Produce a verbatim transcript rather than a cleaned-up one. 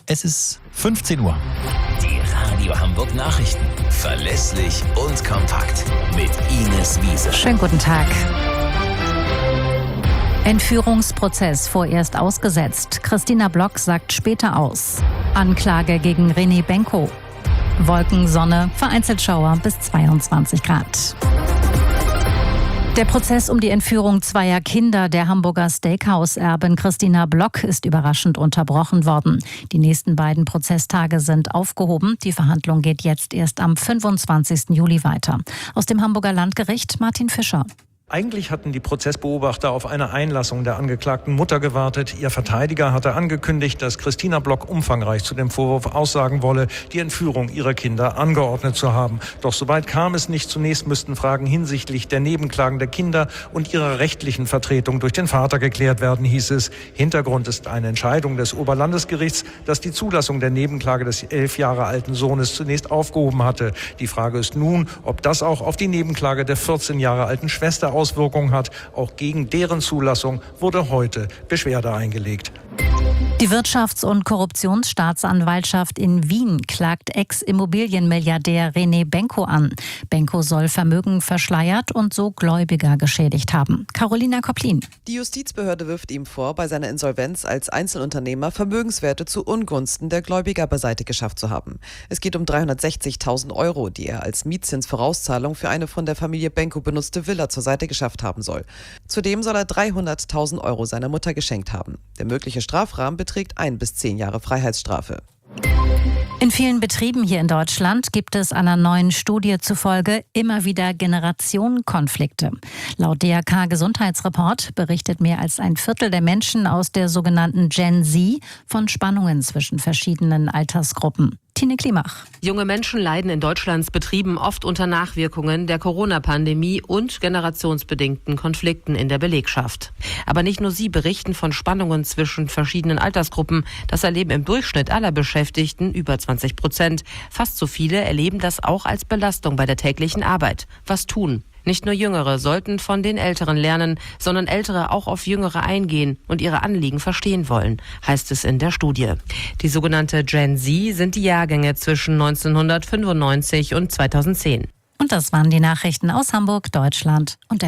Es ist fünfzehn Uhr. Die Radio Hamburg Nachrichten. Verlässlich und kompakt. Mit Ines Wiese. Schönen guten Tag. Entführungsprozess vorerst ausgesetzt. Christina Block sagt später aus. Anklage gegen René Benko. Wolkensonne, vereinzelt Schauer bis zweiundzwanzig Grad. Der Prozess um die Entführung zweier Kinder der Hamburger Steakhouse-Erbin Christina Block ist überraschend unterbrochen worden. Die nächsten beiden Prozesstage sind aufgehoben. Die Verhandlung geht jetzt erst am fünfundzwanzigsten Juli weiter. Aus dem Hamburger Landgericht Martin Fischer. Eigentlich hatten die Prozessbeobachter auf eine Einlassung der angeklagten Mutter gewartet. Ihr Verteidiger hatte angekündigt, dass Christina Block umfangreich zu dem Vorwurf aussagen wolle, die Entführung ihrer Kinder angeordnet zu haben. Doch soweit kam es nicht. Zunächst müssten Fragen hinsichtlich der Nebenklagen der Kinder und ihrer rechtlichen Vertretung durch den Vater geklärt werden, hieß es. Hintergrund ist eine Entscheidung des Oberlandesgerichts, das die Zulassung der Nebenklage des elf Jahre alten Sohnes zunächst aufgehoben hatte. Die Frage ist nun, ob das auch auf die Nebenklage der vierzehn Jahre alten Schwester Auswirkungen hat. Auch gegen deren Zulassung wurde heute Beschwerde eingelegt. Die Wirtschafts- und Korruptionsstaatsanwaltschaft in Wien klagt Ex-Immobilienmilliardär René Benko an. Benko soll Vermögen verschleiert und so Gläubiger geschädigt haben. Carolina Kopplin. Die Justizbehörde wirft ihm vor, bei seiner Insolvenz als Einzelunternehmer Vermögenswerte zu Ungunsten der Gläubiger beiseite geschafft zu haben. Es geht um dreihundertsechzigtausend Euro, die er als Mietzinsvorauszahlung für eine von der Familie Benko benutzte Villa zur Seite geschafft haben soll. Zudem soll er dreihunderttausend Euro seiner Mutter geschenkt haben. Der mögliche Strafrahmen beträgt ein bis zehn Jahre Freiheitsstrafe. In vielen Betrieben hier in Deutschland gibt es einer neuen Studie zufolge immer wieder Generationenkonflikte. Laut D R K-Gesundheitsreport berichtet mehr als ein Viertel der Menschen aus der sogenannten Gen Z von Spannungen zwischen verschiedenen Altersgruppen. Tine Klimach. Junge Menschen leiden in Deutschlands Betrieben oft unter Nachwirkungen der Corona-Pandemie und generationsbedingten Konflikten in der Belegschaft. Aber nicht nur sie berichten von Spannungen zwischen verschiedenen Altersgruppen. Das erleben im Durchschnitt aller Beschäftigten über zwanzig Prozent. Fast so viele erleben das auch als Belastung bei der täglichen Arbeit. Was tun? Nicht nur Jüngere sollten von den Älteren lernen, sondern Ältere auch auf Jüngere eingehen und ihre Anliegen verstehen wollen, heißt es in der Studie. Die sogenannte Gen Z sind die Jahrgänge zwischen neunzehnhundertfünfundneunzig und zweitausendzehn. Und das waren die Nachrichten aus Hamburg, Deutschland und der